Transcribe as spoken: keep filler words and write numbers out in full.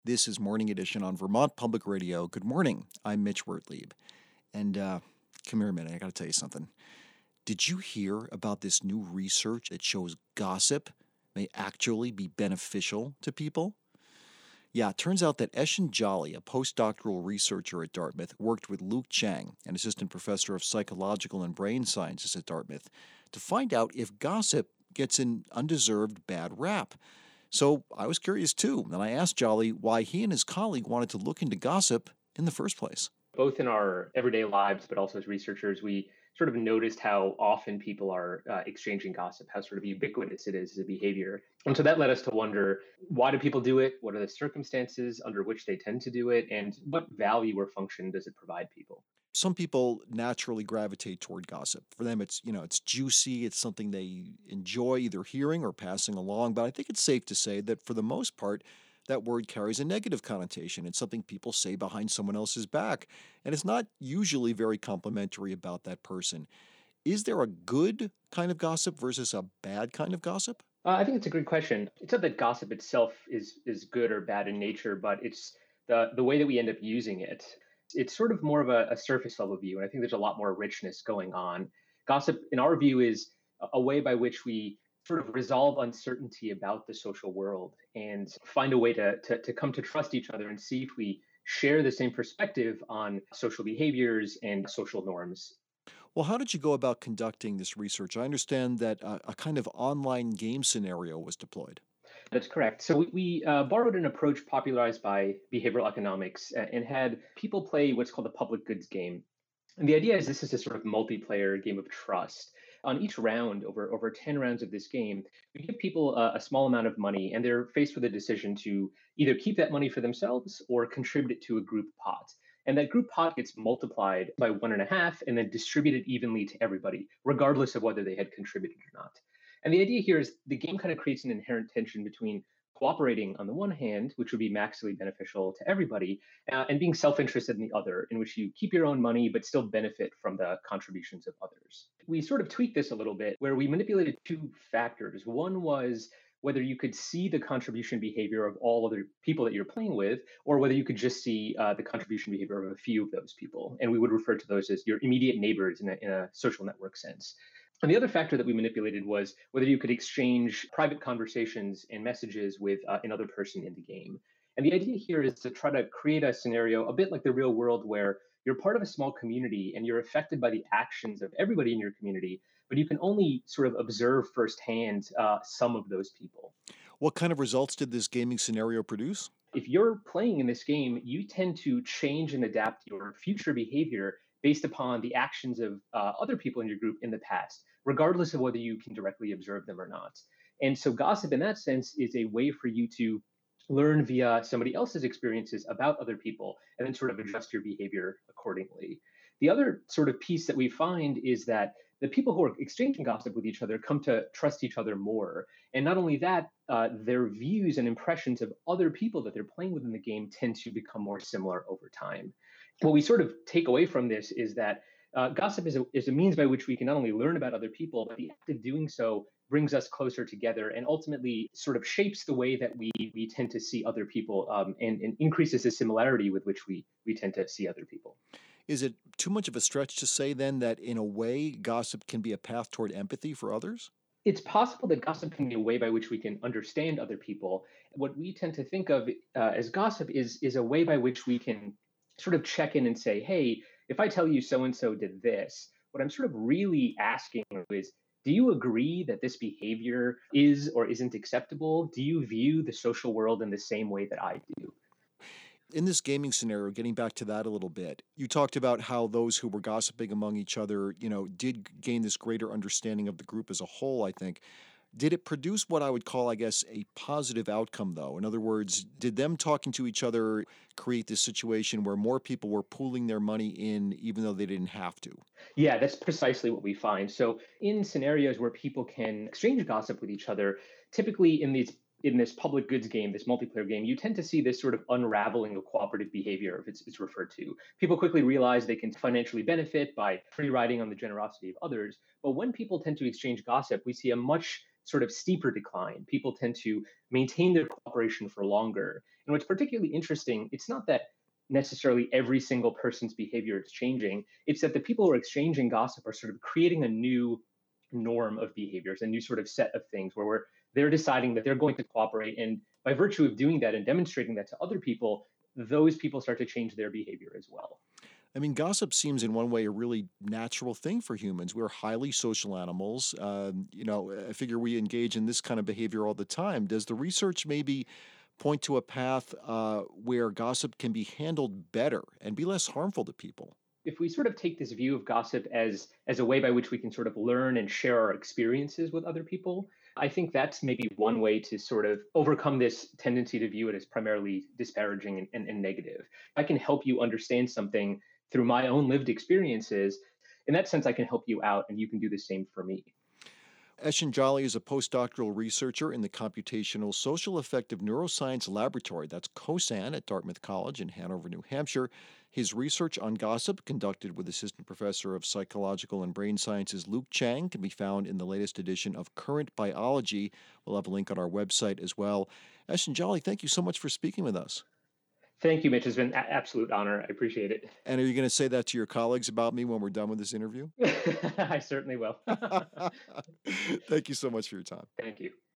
This is Morning Edition on Vermont Public Radio. Good morning. I'm Mitch Wertlieb. And uh, come here a minute. I got to tell you something. Did you hear about this new research that shows gossip may actually be beneficial to people? Yeah, it turns out that Eshin Jolly, a postdoctoral researcher at Dartmouth, worked with Luke Chang, an assistant professor of psychological and brain sciences at Dartmouth, to find out if gossip gets an undeserved bad rap. So I was curious too, and I asked Jolly why he and his colleague wanted to look into gossip in the first place. Both in our everyday lives, but also as researchers, we sort of noticed how often people are uh, exchanging gossip, how sort of ubiquitous it is as a behavior. And so that led us to wonder, why do people do it? What are the circumstances under which they tend to do it? And what value or function does it provide people? Some people naturally gravitate toward gossip. For them, it's, you know, it's juicy, it's something they enjoy either hearing or passing along. But I think it's safe to say that for the most part, that word carries a negative connotation. It's something people say behind someone else's back, and it's not usually very complimentary about that person. Is there a good kind of gossip versus a bad kind of gossip? Uh, I think it's a great question. It's not that gossip itself is is good or bad in nature, but it's the the way that we end up using it. It's sort of more of a, a surface level view, and I think there's a lot more richness going on. Gossip, in our view, is a a way by which we sort of resolve uncertainty about the social world and find a way to, to, to come to trust each other and see if we share the same perspective on social behaviors and social norms. Well, how did you go about conducting this research? I understand that uh, a kind of online game scenario was deployed. That's correct. So we, we uh, borrowed an approach popularized by behavioral economics uh, and had people play what's called a public goods game. And the idea is this is a sort of multiplayer game of trust. On each round, over over ten rounds of this game, we give people a, a small amount of money, and they're faced with a decision to either keep that money for themselves or contribute it to a group pot. And that group pot gets multiplied by one and a half and then distributed evenly to everybody, regardless of whether they had contributed or not. And the idea here is the game kind of creates an inherent tension between cooperating on the one hand, which would be maximally beneficial to everybody, uh, and being self-interested in the other, in which you keep your own money but still benefit from the contributions of others. We sort of tweaked this a little bit where we manipulated two factors. One was whether you could see the contribution behavior of all other people that you're playing with, or whether you could just see uh, the contribution behavior of a few of those people. And we would refer to those as your immediate neighbors in a, in a social network sense. And the other factor that we manipulated was whether you could exchange private conversations and messages with uh, another person in the game. And the idea here is to try to create a scenario a bit like the real world where you're part of a small community and you're affected by the actions of everybody in your community, but you can only sort of observe firsthand uh, some of those people. What kind of results did this gaming scenario produce? If you're playing in this game, you tend to change and adapt your future behavior based upon the actions of uh, other people in your group in the past, regardless of whether you can directly observe them or not. And so, gossip in that sense is a way for you to learn via somebody else's experiences about other people and then sort of adjust your behavior accordingly. The other sort of piece that we find is that the people who are exchanging gossip with each other come to trust each other more. And not only that, uh, their views and impressions of other people that they're playing with in the game tend to become more similar over time. What we sort of take away from this is that uh, gossip is a, is a means by which we can not only learn about other people, but the act of doing so brings us closer together and ultimately sort of shapes the way that we we tend to see other people um, and, and increases the similarity with which we we tend to see other people. Is it too much of a stretch to say then that in a way gossip can be a path toward empathy for others? It's possible that gossip can be a way by which we can understand other people. What we tend to think of uh, as gossip is is a way by which we can sort of check in and say, "Hey, if I tell you so and so did this," what I'm sort of really asking is, "Do you agree that this behavior is or isn't acceptable? Do you view the social world in the same way that I do?" In this gaming scenario, getting back to that a little bit, you talked about how those who were gossiping among each other, you know, did gain this greater understanding of the group as a whole, I think. Did it produce what I would call, I guess, a positive outcome, though? In other words, did them talking to each other create this situation where more people were pooling their money in even though they didn't have to? Yeah, that's precisely what we find. So in scenarios where people can exchange gossip with each other, typically in these in this public goods game, this multiplayer game, you tend to see this sort of unraveling of cooperative behavior, if it's, it's referred to. People quickly realize they can financially benefit by free riding on the generosity of others. But when people tend to exchange gossip, we see a much sort of steeper decline. People tend to maintain their cooperation for longer. And what's particularly interesting, it's not that necessarily every single person's behavior is changing. It's that the people who are exchanging gossip are sort of creating a new norm of behaviors, a new sort of set of things where we're they're deciding that they're going to cooperate. And by virtue of doing that and demonstrating that to other people, those people start to change their behavior as well. I mean, gossip seems in one way a really natural thing for humans. We're highly social animals. Um, you know, I figure we engage in this kind of behavior all the time. Does the research maybe point to a path uh, where gossip can be handled better and be less harmful to people? If we sort of take this view of gossip as as a way by which we can sort of learn and share our experiences with other people, I think that's maybe one way to sort of overcome this tendency to view it as primarily disparaging and, and, and negative. I can help you understand something through my own lived experiences. In that sense, I can help you out, and you can do the same for me. Eshin Jolly is a postdoctoral researcher in the Computational Social Affective Neuroscience Laboratory. That's COSAN at Dartmouth College in Hanover, New Hampshire. His research on gossip, conducted with Assistant Professor of Psychological and Brain Sciences Luke Chang, can be found in the latest edition of Current Biology. We'll have a link on our website as well. Eshin Jolly, thank you so much for speaking with us. Thank you, Mitch. It's been an absolute honor. I appreciate it. And are you going to say that to your colleagues about me when we're done with this interview? I certainly will. Thank you so much for your time. Thank you.